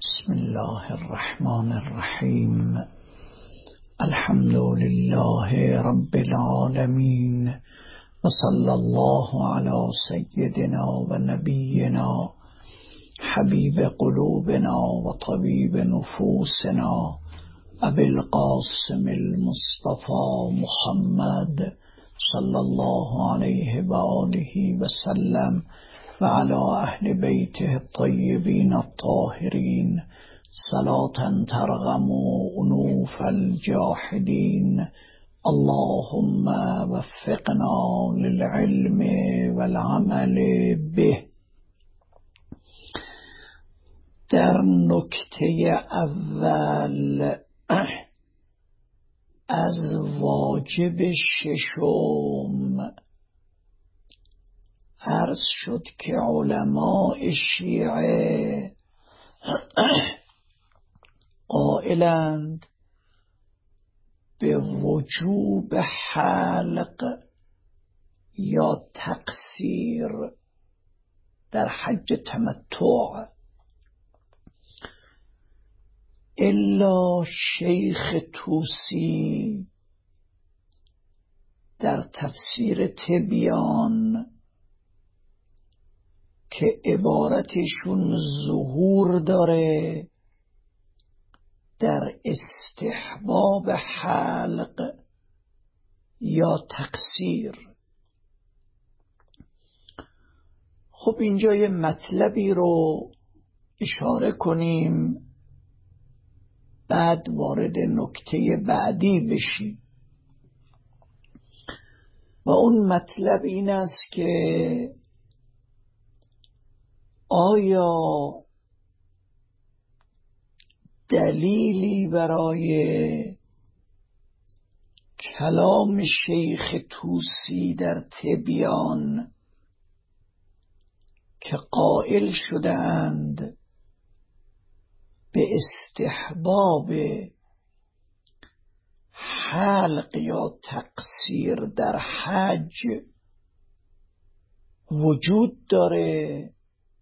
بسم الله الرحمن الرحیم. الحمد لله رب العالمین و صلی الله علی سیدنا و نبینا حبیب قلوبنا و طبیب نفوسنا ابی القاسم المصطفى محمد صلی الله علیه و آله و سلم و علی اهل بیته الطیبین الطاهرین صلاة ترغم انوف الجاحدین. اللهم وفقنا للعلم والعمل به. در نکته اول از واجب ششم عرض شد که علماء شیعه قائلند به وجوب حلق یا تقصیر در حج تمتع، الا شیخ طوسی در تفسیر تبیان که عبارتشون ظهور داره در استحباب حلق یا تقصیر. خب اینجا یه مطلبی رو اشاره کنیم، بعد وارد نکته بعدی بشیم و اون مطلب این است که آیا دلیلی برای کلام شیخ طوسی در تبیان که قائل شدند به استحباب حلق یا تقصیر در حج وجود داره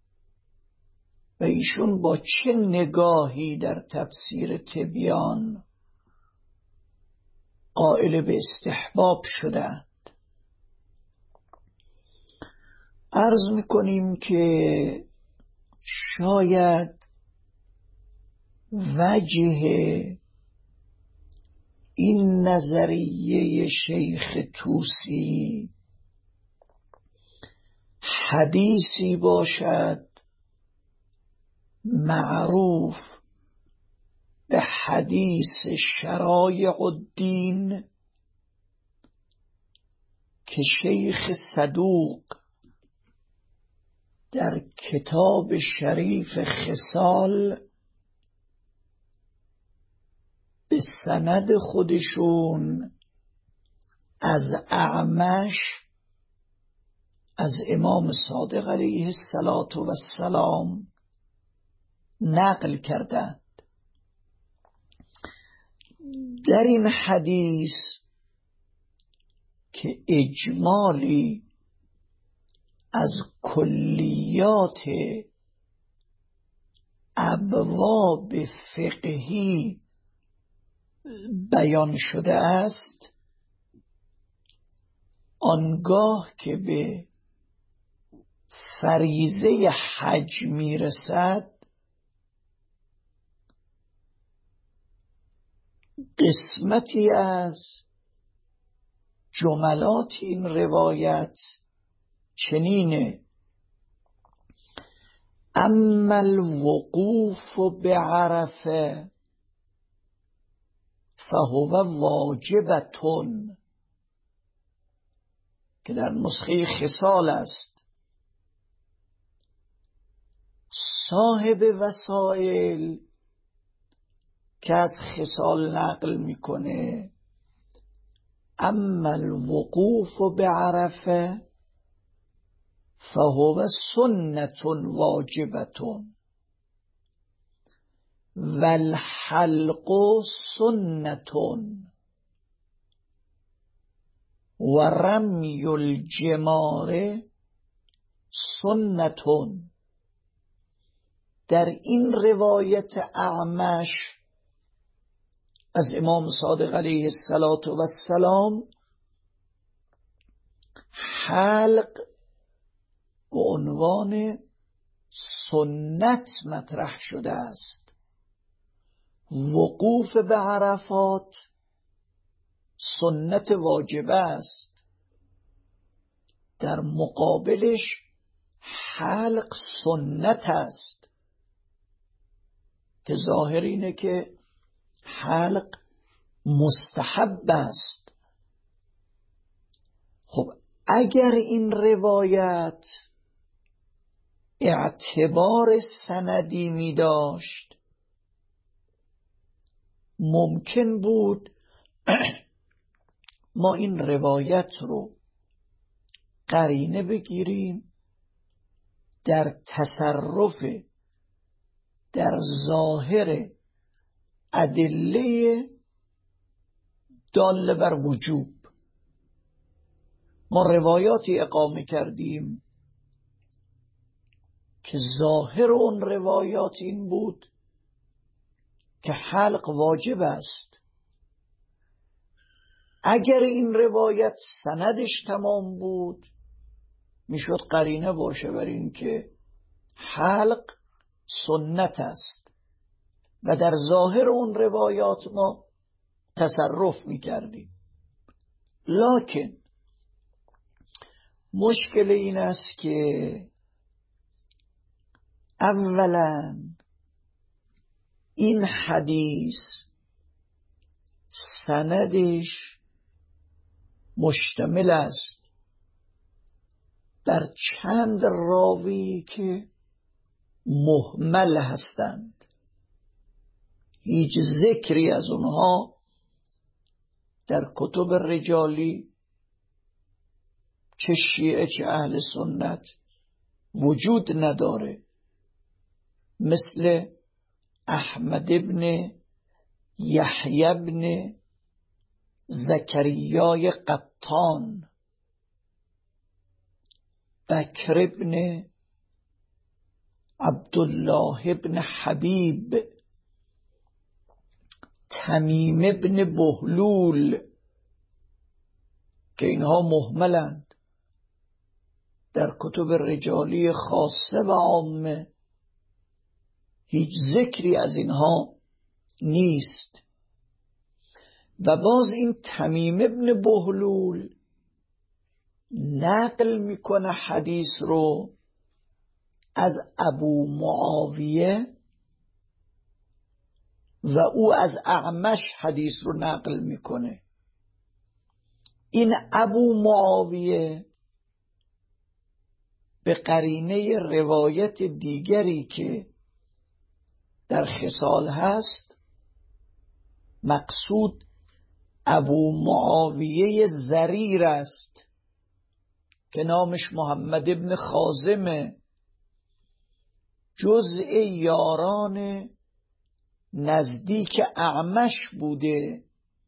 و ایشون با چه نگاهی در تفسیر تبیان قائل به استحباب شدند؟ عرض میکنیم که شاید وجه این نظریه شیخ طوسی حدیثی باشد معروف به حدیث شرایع الدین که شیخ صدوق در کتاب شریف خصال به سند خودشون از اعمش از امام صادق علیه السلام نقل کردند. در این حدیث که اجمالی از کلیات ابواب فقهی بیان شده است، آنگاه که به فریضه حج میرسد قسمتی از جملات این روایت چنینه: اما الوقوف بعرفه فهو واجبتون، که در نسخه خصال است. صاحب وسائل که از خصال نقل میکنه اما الوقوف بعرفه فهو سنة واجبة والحلق سنة ورمی الجمار سنة در این روایت اعمش از امام صادق علیه السلام حلق به عنوان سنت مطرح شده است. وقوف به عرفات سنت واجبه است، در مقابلش حلق سنت است که ظاهر اینه که حلق مستحب است. خب اگر این روایت اعتبار سندی می داشت، ممکن بود ما این روایت رو قرینه بگیریم در تصرف در ظاهر ادله داله بر وجوب. ما روایاتی اقامه کردیم که ظاهر اون روایات این بود که حلق واجب است. اگر این روایت سندش تمام بود میشد قرینه باشه بر این که حلق سنت است و در ظاهر اون روایات ما تصرف میکردیم. لکن مشکل این است که اولا این حدیث سندش مشتمل است بر چند راوی که مهمل هستند، هیچ ذکری از اونها در کتب رجالی چه شیعه چه اهل سنت وجود نداره، مثل احمد ابن یحیی ابن زکریای قطان، بکر ابن عبدالله ابن حبیب، تمیم ابن بهلول که اینها مهملند، در کتب رجالی خاصه و عامه هیچ ذکری از اینها نیست. و باز این تمیم ابن بهلول نقل میکنه حدیث رو از ابو معاویه و او از اعمش حدیث رو نقل میکنه. این ابو معاویه به قرینه روایت دیگری که در خصال هست، مقصود ابو معاویه ضریر است که نامش محمد ابن خازمه، جزء یاران نزدیک اعمش بوده.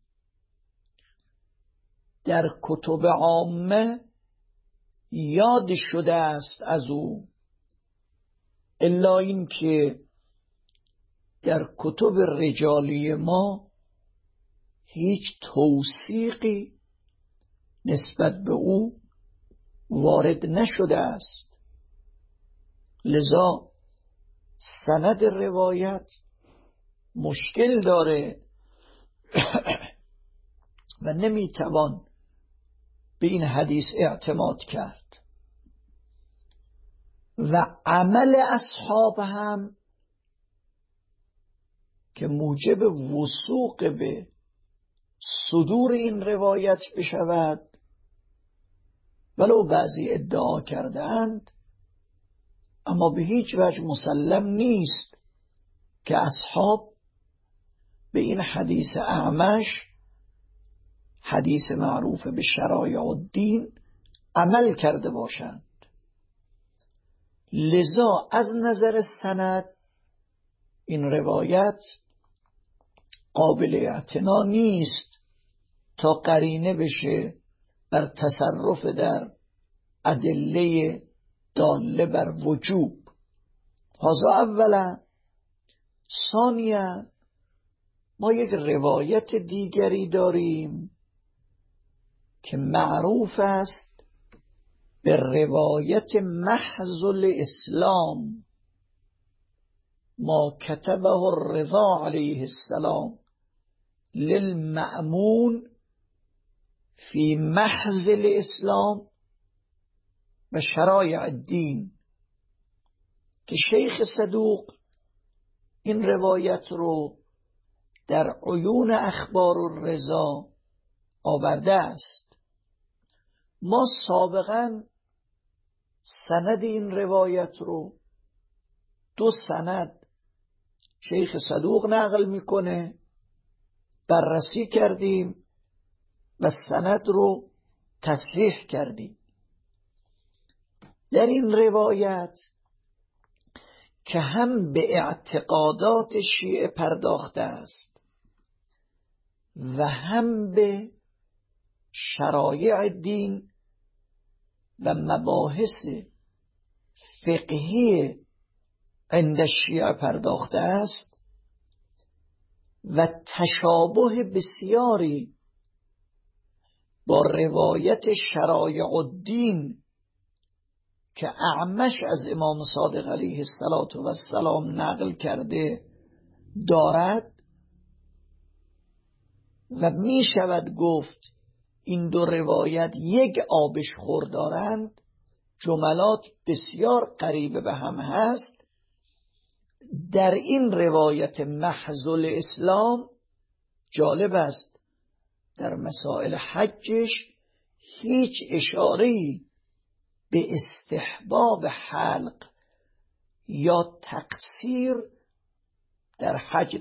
در کتب عامه یاد شده است از او، الا این که در کتب رجالی ما هیچ توثیقی نسبت به او وارد نشده است. لذا سند روایت مشکل داره و نمیتوان به این حدیث اعتماد کرد. و عمل اصحاب هم که موجب وثوق به صدور این روایت بشود، ولو بعضی ادعا کردند، اما به هیچ وجه مسلم نیست که اصحاب به این حدیث اعمش، حدیث معروف به شرایع الدین، عمل کرده باشند. لذا از نظر سند این روایت قابل اعتنا نیست تا قرینه بشه بر تصرف در ادله داله بر وجوب. هذا اولا. ثانیا ما یک روایت دیگری داریم که معروف است به روایت محض الاسلام، ما کتبه الرضا علیه السلام للمأمون فی محض الاسلام و شرایع الدین، که شیخ صدوق این روایت رو در عیون اخبار الرضا آورده است. ما سابقا سند این روایت رو، 2 سند شیخ صدوق نقل میکنه، بررسی کردیم و سند رو تصحیح کردیم. در این روایت که هم به اعتقادات شیعه پرداخته است و هم به شرایع دین و مباحث فقهی عند شیعه پرداخته است و تشابه بسیاری با روایت شرایع الدین که اعمش از امام صادق علیه السلام نقل کرده دارد و می شود گفت این 2 روایت یک آبشخور دارند، جملات بسیار قریب به هم هست. در این روایت محض الاسلام جالب است در مسائل حجش هیچ اشاره‌ای به استحباب حلق یا تقصیر در حج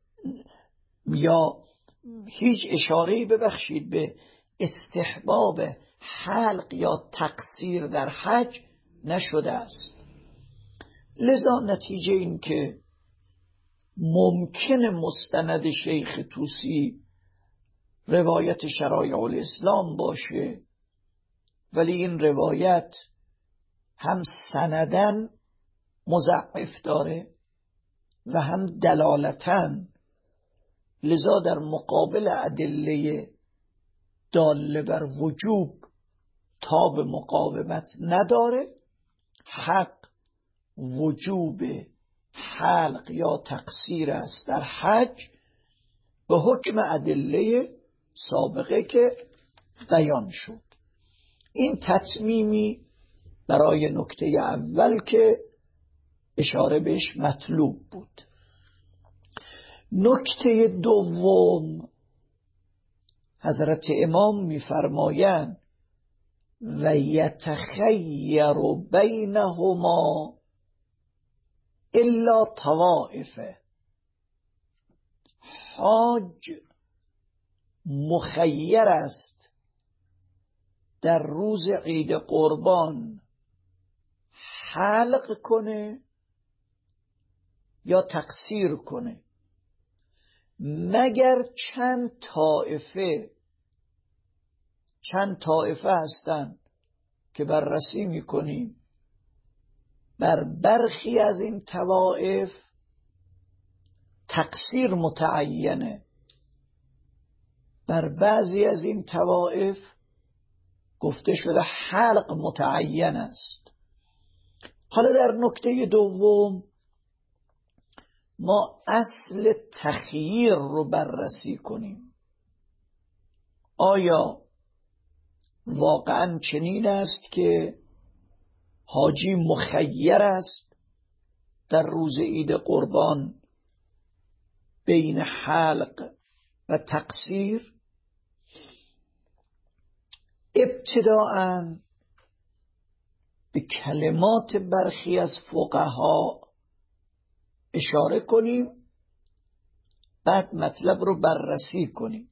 یا هیچ اشاره‌ای به استحباب حلق یا تقصیر در حج نشده است. لذا نتیجه این که ممکن مستند شیخ طوسی روایت شرایع الاسلام باشه، ولی این روایت هم سندن مضعف داره و هم دلالتن، لذا در مقابل ادله داله بر وجوب تاب مقاومت نداره. حق وجوب حلق یا تقصیر است در حج به حکم ادله سابقه که بیان شد. این تتمیمی برای نکته اول که اشاره بهش مطلوب بود. نکته دوم، حضرت امام می‌فرمایند و یتخیر بینهما الا طوائفه. حاج مخیر است در روز عید قربان حلق کنه یا تقصیر کنه، مگر چند طایفه هستند که بررسی میکنیم. بر برخی از این طوائف تقصیر متعینه، بر بعضی از این طوائف گفته شده حلق متعین است. حالا در نکته دوم ما اصل تخییر رو بررسی کنیم. آیا واقعا چنین است که حاجی مخیر است در روز عید قربان بین حلق و تقصیر؟ ابتداءً به کلمات برخی از فقها اشاره کنیم، بعد مطلب رو بررسی کنیم.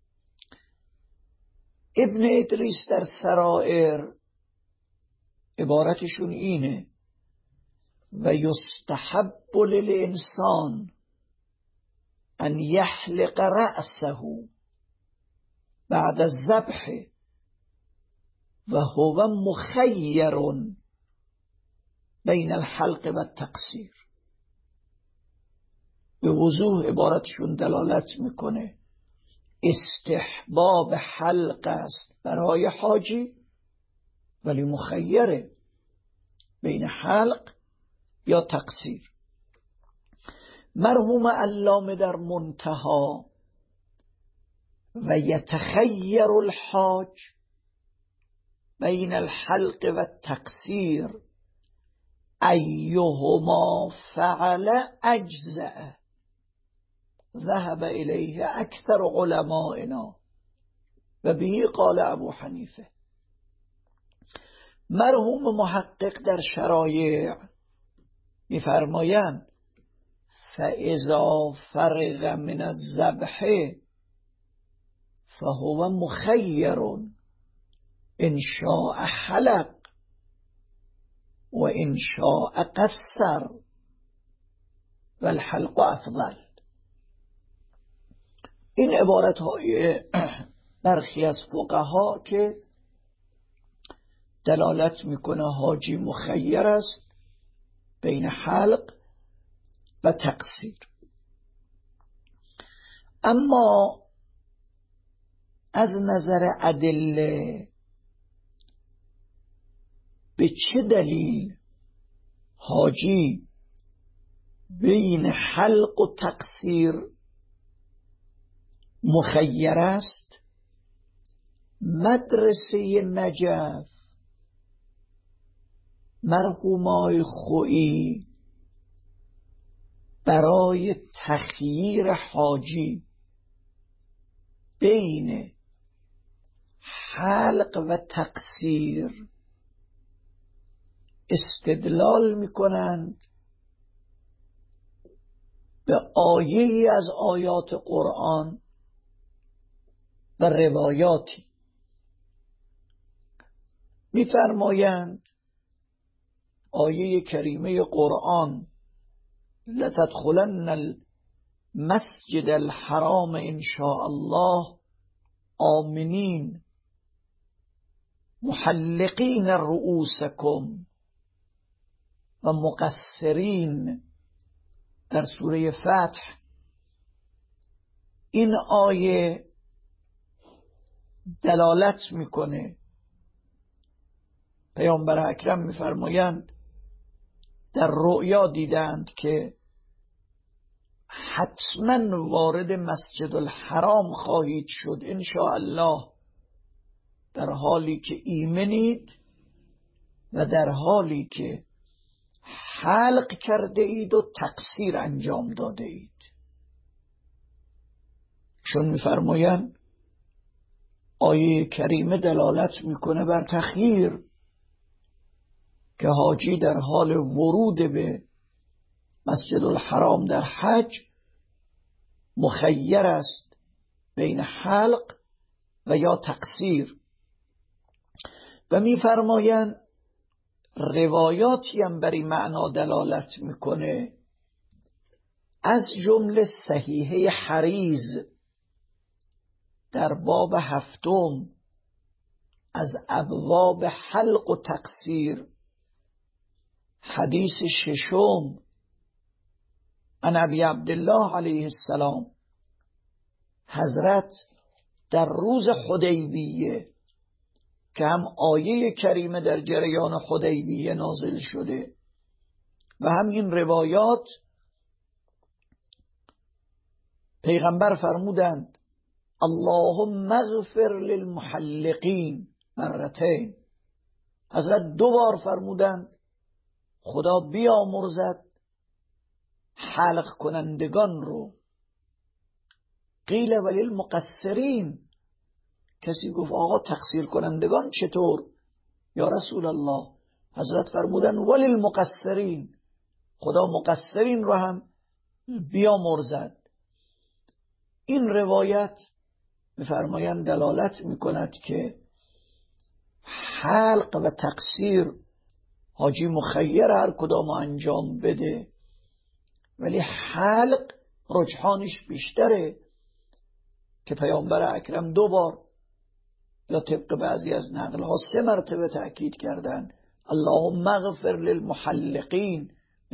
ابن ادریس در سرائر عبارتشون اینه: و یستحب للانسان ان یحلق رأسه بعد الذبح و هو مخیر بین الحلق و التقصیر. به وضوح عبارتشون دلالت میکنه استحباب حلق است برای حاجی، ولی مخیره بین حلق یا تقصیر. مرحوم علامه در منتها و یتخیر الحاج بین الحلق و التقصیر ایهما فعل اجزأ ذهب الیه اکثر علمائنا و به قال ابو حنیفه. مرحوم محقق در شرایع می‌فرمایند فاذا فرغ من الذبح فهو مخیر ان شاء حلق و ان شاء قصر والحلق افضل. این عبارت های برخی از فقها که دلالت میکنه حاجی مخیر است بین حلق و تقصیر. اما از نظر ادله به چه دلیل حاجی بین حلق و تقصیر مخیر است؟ مدرسه نجف مرحومای خویی برای تخییر حاجی بین حلق و تقصیر استدلال میکنند به آیه‌ای از آیات قرآن و روایاتی. می‌فرمایند آیه کریمه قرآن لتدخلن المسجد الحرام ان شاء الله آمنین محلقین رؤوسکم و مقصرین در سوره فتح. این آیه دلالت میکنه، پیامبر اکرم میفرمایند در رؤیا دیدند که حتما وارد مسجد الحرام خواهید شد ان شاء الله، در حالی که ایمنید و در حالی که حلق کرده اید و تقصیر انجام داده اید. چون میفرمایند آیه کریمه دلالت میکنه بر تخییر که حاجی در حال ورود به مسجد الحرام در حج مخیر است بین حلق و یا تقصیر. و میفرمایند روایاتی هم بر این معنا دلالت میکنه، از جمله صحیحه حریز در باب 7 از ابواب حلق و تقصیر، حدیث 6 عن ابی عبدالله علیه السلام، حضرت در روز حدیبیه که هم آیه کریمه در جریان حدیبیه نازل شده و هم این روایات، پیغمبر فرمودند اللهم اغفر للمحلقین مرتين. حضرت 2 بار فرمودند خدا بیامرزد حلق کنندگان رو. قیل ولی المقصرین، کسی گفت آقا تقصیر کنندگان چطور یا رسول الله؟ حضرت فرمودن ولی المقصرین، خدا مقصرین رو هم بیامرزد. این روایت می‌فرمایند دلالت می‌کند که حلق و تقصیر حاجی مخیر هر کدام انجام بده، ولی حلق رجحانش بیشتره که پیامبر اکرم 2 بار یا طبق بعضی از نقل ها 3 مرتبه تأکید کردن اللهم اغفر للمحلقین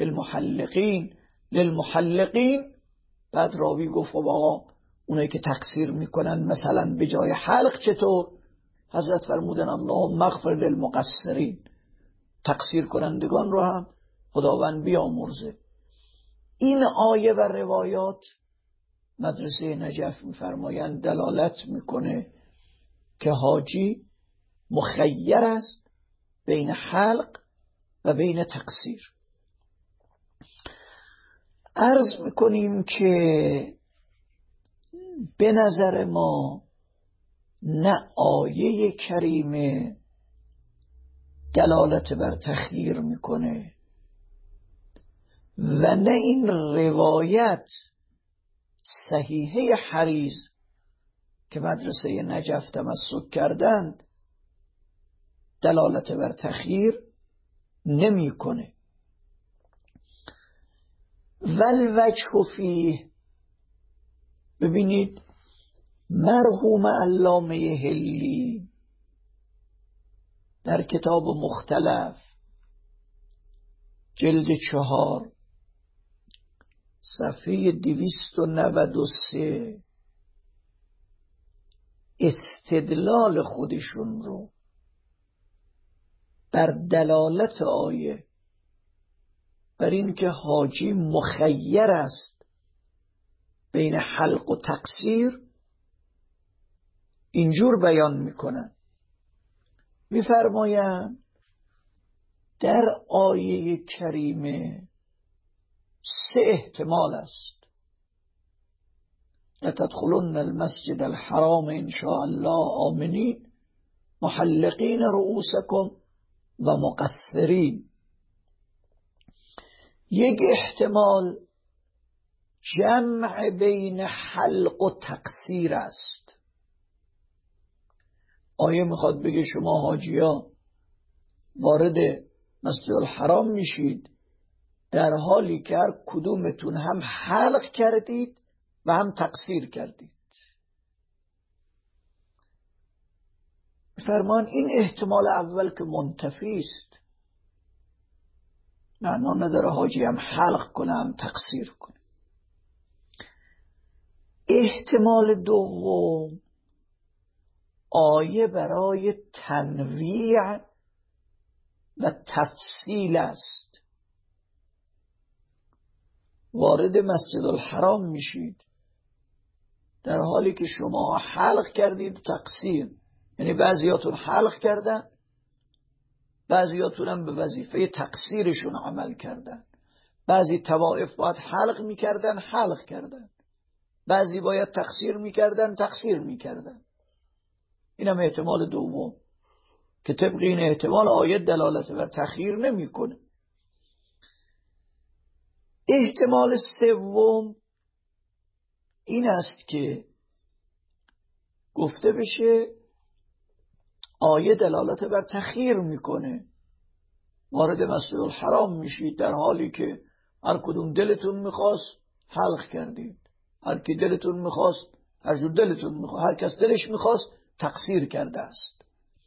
للمحلقین. بعد راوی گفت آقا اونایی که تقصیر میکنن مثلا به جای حلق چطور؟ حضرت فرمودن اللهم اغفر للمقصرین، تقصیر کنندگان رو هم خداوند بیامرزه. این آیه و روایات مدرسه نجف میفرمایند دلالت میکنه که حاجی مخیر است بین حلق و بین تقصیر. عرض میکنیم که به نظر ما نه آیه کریمه دلالت بر تخییر میکنه و نه این روایت صحیحه حریز که مدرسه نجف تمسک کردند دلالت بر تخییر نمیکنه. والوجه فیه، ببینید مرحوم علامه حلی در کتاب مختلف جلد 4 صفحه 293 استدلال خودشون رو بر دلالت آیه بر این که حاجی مخیر است بین حلق و تقصیر اینجور بیان میکنن. میفرمایند در آیه کریمه 3 احتمال است. لتدخلن المسجد الحرام ان شاء الله آمنین محلقین رؤوسکم و مقصرین. یک احتمال جمع بین حلق و تقصیر است. آیه میخواد بگه شما حاجیا وارد مسجد الحرام میشید در حالی که هر کدومتون هم حلق کردید و هم تقصیر کردید. فرمان این احتمال اول که منتفی است، معنا نداره حاجی هم حلق کنه هم تقصیر کنه. احتمال دوم آیه برای تنویع و تفصیل است. وارد مسجد الحرام میشید در حالی که شما حلق کردید و تقصیر، یعنی بعضیاتون حلق کردن بعضیاتون هم به وظیفه تقصیرشون عمل کردن. بعضی طوائف باید حلق میکردن حلق کردن، بعضی باید تقصیر میکردن تقصیر میکردن. این هم احتمال دوم که طبق این احتمال آیت دلالت بر تخییر نمیکنه. احتمال سوم این است که گفته بشه آیه دلالت بر تخییر میکنه. وارد مسجد الحرام میشید در حالی که هر کدوم دلتون میخواست حلق کردید، هر کی دلتون میخواست، هر جور دلتون میخواست، هر کس دلش میخواست تقصیر کرده است.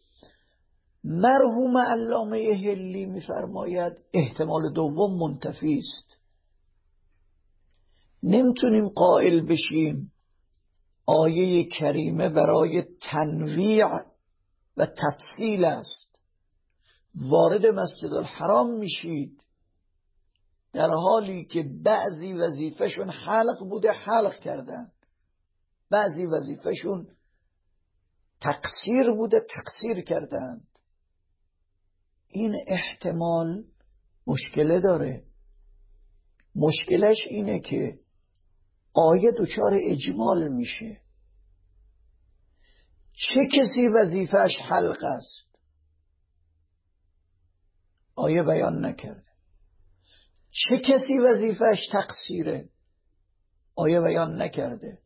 مرحوم علامه حلی میفرماید احتمال دوم منتفی است. نمیتونیم قائل بشیم آیه کریمه برای تنویع و تفصیل است. وارد مسجد الحرام میشید در حالی که بعضی وظیفهشون حلق بوده حلق کردن، بعضی وظیفهشون تقصیر بوده تقصیر کردند. این احتمال مشکله داره. مشکلش اینه که آیه دچار اجمال میشه. چه کسی وظیفهش حلق است؟ آیه بیان نکرده. چه کسی وظیفهش تقصیره؟ آیه بیان نکرده.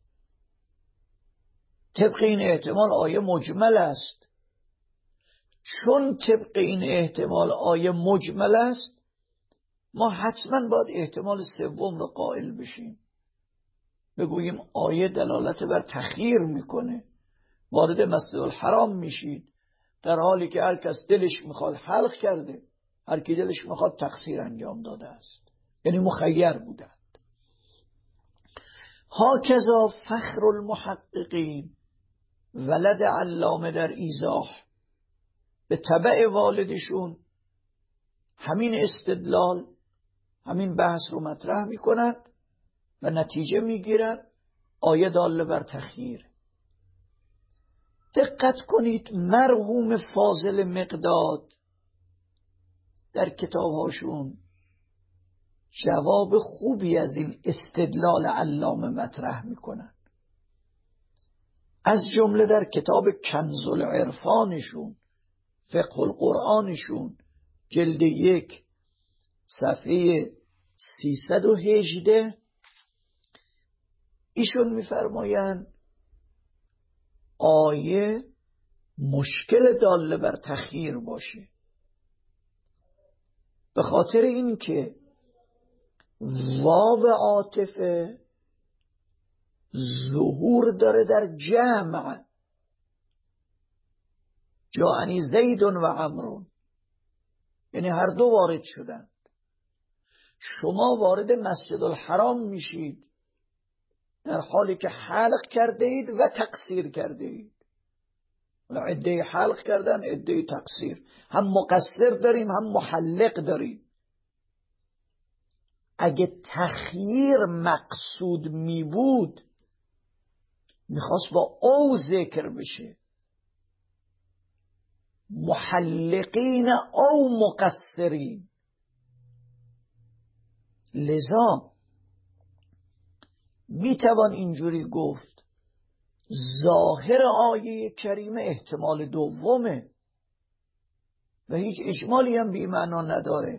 طبق این احتمال آیه مجمل است. چون طبق این احتمال آیه مجمل است، ما حتما باید احتمال سوم رو قائل بشیم، بگوییم آیه دلالت بر تخییر میکنه. وارد مسجد الحرام میشید در حالی که هر کس دلش میخواد حلق کرده، هر کی دلش میخواد تقصیر انجام داده است، یعنی مخیر بودند. هاکذا فخر المحققین، ولد علامه در ایضاح به تبع والدشون همین استدلال، همین بحث رو مطرح میکنند و نتیجه میگیرند آیه داله بر تخییر. دقت کنید مرحوم فاضل مقداد در کتابهاشون جواب خوبی از این استدلال علامه مطرح میکنن. از جمله در کتاب کنز العرفانشون، فقه القرآنشون، جلد 1 صفحه 318 ایشون میفرمایند آیه مشکل داله بر تخییر باشه به خاطر این که واو عاطفه ظهور داره در جمع، جاءنی زید و عمرو، یعنی هر دو وارد شدند. شما وارد مسجد الحرام میشید در حالی که حلق کرده اید و تقصیر کرده اید. عده حلق کردن، عده تقصیر، هم مقصر داریم هم محلق داریم. اگه تخییر مقصود می بود میخواست با او ذکر بشه، محلقین او مقصرین. لذا میتوان اینجوری گفت ظاهر آیه کریمه احتمال دومه و هیچ اجمالی هم بی معنا نداره.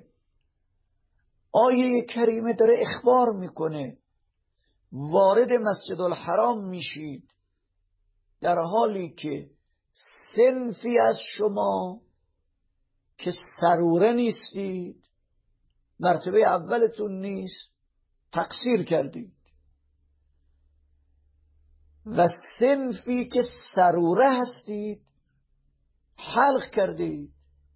آیه کریمه داره اخبار میکنه وارد مسجد الحرام میشید در حالی که صنفی از شما که سروره نیستید، مرتبه اولتون نیست، تقصیر کردید، و صنفی که سروره هستید حلق کردید.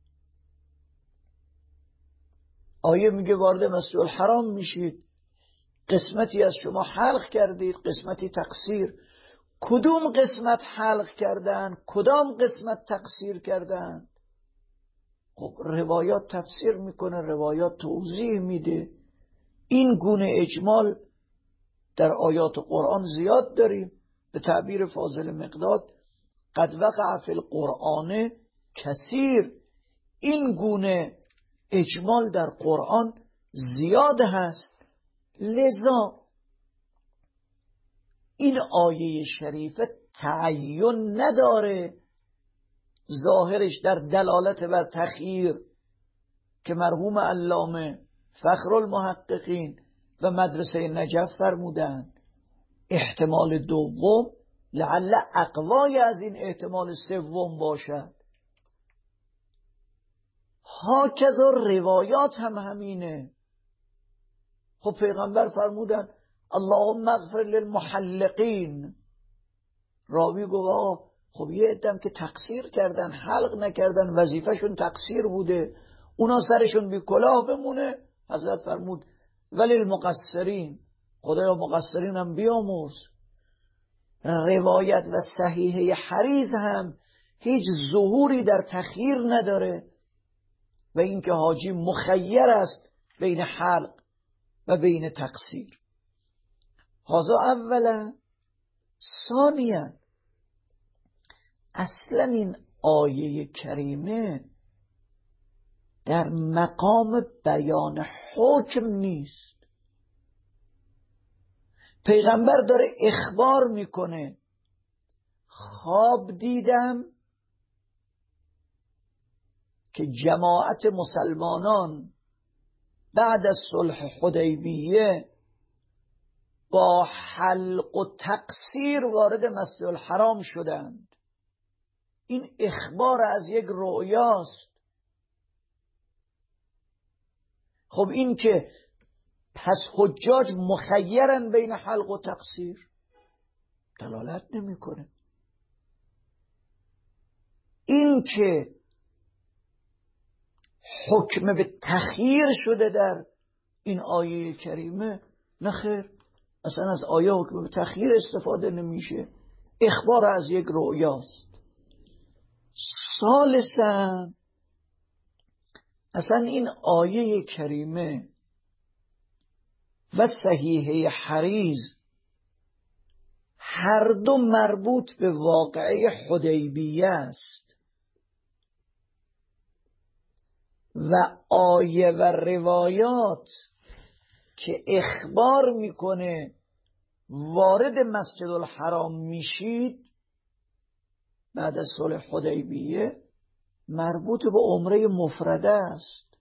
آیه میگه وارد مسجد الحرام میشید، قسمتی از شما حلق کردید، قسمتی تقصیر. کدوم قسمت حلق کردن، کدام قسمت تقصیر کردن؟ خب روایات تفسیر میکنه، روایات توضیح میده. این گونه اجمال در آیات قرآن زیاد داریم. به تعبیر فاضل مقداد قد وقع فی القرآن کثیر، این گونه اجمال در قرآن زیاد هست. لذا این آیه شریفه تعین نداره ظاهرش در دلالت بر تخییر که مرحوم علامه فخر المحققین و مدرسه نجف فرمودند. احتمال دوم لعل اقوای از این احتمال سوم باشد. هاکذا روایات هم همینه. خب پیغمبر فرمودن اللهم اغفر للمحلقین. راوی گفت خب یه عده‌ام که تقصیر کردن، حلق نکردن، وظیفهشون تقصیر بوده، اونا سرشون بی کلاه بمونه. حضرت فرمود ولی المقصرین، خدایا مقصرین هم بیامرز. روایت و صحیحه حریز هم هیچ ظهوری در تخییر نداره و اینکه حاجی مخیر است بین حلق و بین تقصیر. هذا اولا. ثانیا اصلا این آیه کریمه در مقام بیان حکم نیست. پیغمبر داره اخبار میکنه خواب دیدم که جماعت مسلمانان بعد از صلح حدیبیه با حلق و تقصیر وارد مسجد الحرام شدند. این اخبار از یک رؤیاست. خب این که پس حجاج مخیرن بین حلق و تقصیر دلالت نمیکنه. این که حکم به تخییر شده در این آیه کریمه؟ نه خیر، اصلا از آیه حکم به تخییر استفاده نمیشه، اخبار از یک رؤیاست. ثالثاً اصلا این آیه کریمه و صحیحه حریز هر دو مربوط به واقعه حدیبیه است و آیه و روایات که اخبار میکنه وارد مسجد الحرام میشید بعد از صلح حدیبیه مربوط به عمره مفرده است.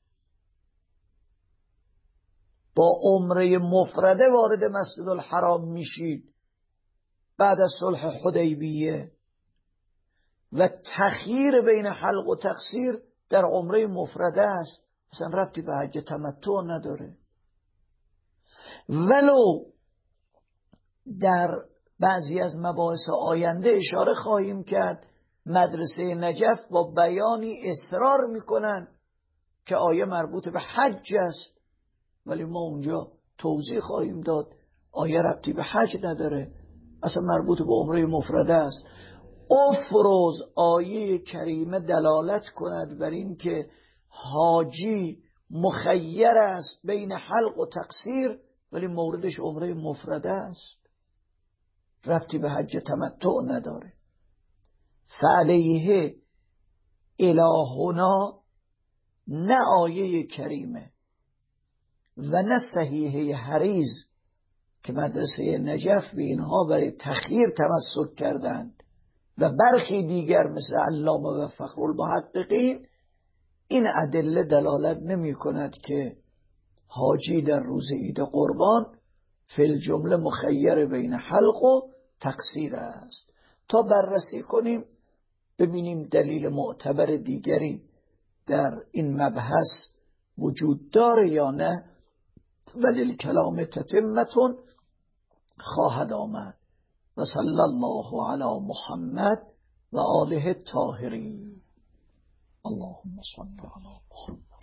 با عمره مفرده وارد مسجد الحرام میشید بعد از صلح حدیبیه و تخییر بین حلق و تقصیر در عمره مفرده است، اصلا ربطی به حج تمتع نداره. ولو در بعضی از مباحث آینده اشاره خواهیم کرد مدرسه نجف با بیانی اصرار میکنن که آیه مربوط به حج است، ولی ما اونجا توضیح خواهیم داد آیه ربطی به حج نداره، اصلا مربوط به عمره مفرده است. افروز آیه کریمه دلالت کند بر این که حاجی مخیر است بین حلق و تقصیر، ولی موردش عمره مفرده است، ربطی به حج تمتع نداره. فعلیه الهنا نه آیه کریمه و نه صحیحه حریز که مدرسه نجف به اینها برای تخییر تمسک کردند و برخی دیگر مثل علامه و فخرالمحققین، این ادله دلالت نمی کند که حاجی در روز عید قربان فی الجمله مخیر بین حلق و تقصیر است. تا بررسی کنیم ببینیم دلیل معتبر دیگری در این مبحث وجود داره یا نه، ولی الکلام تتمتون خواهد آمد. و صلی الله علی محمد و آله الطاهرین. اللهم صل علی محمد.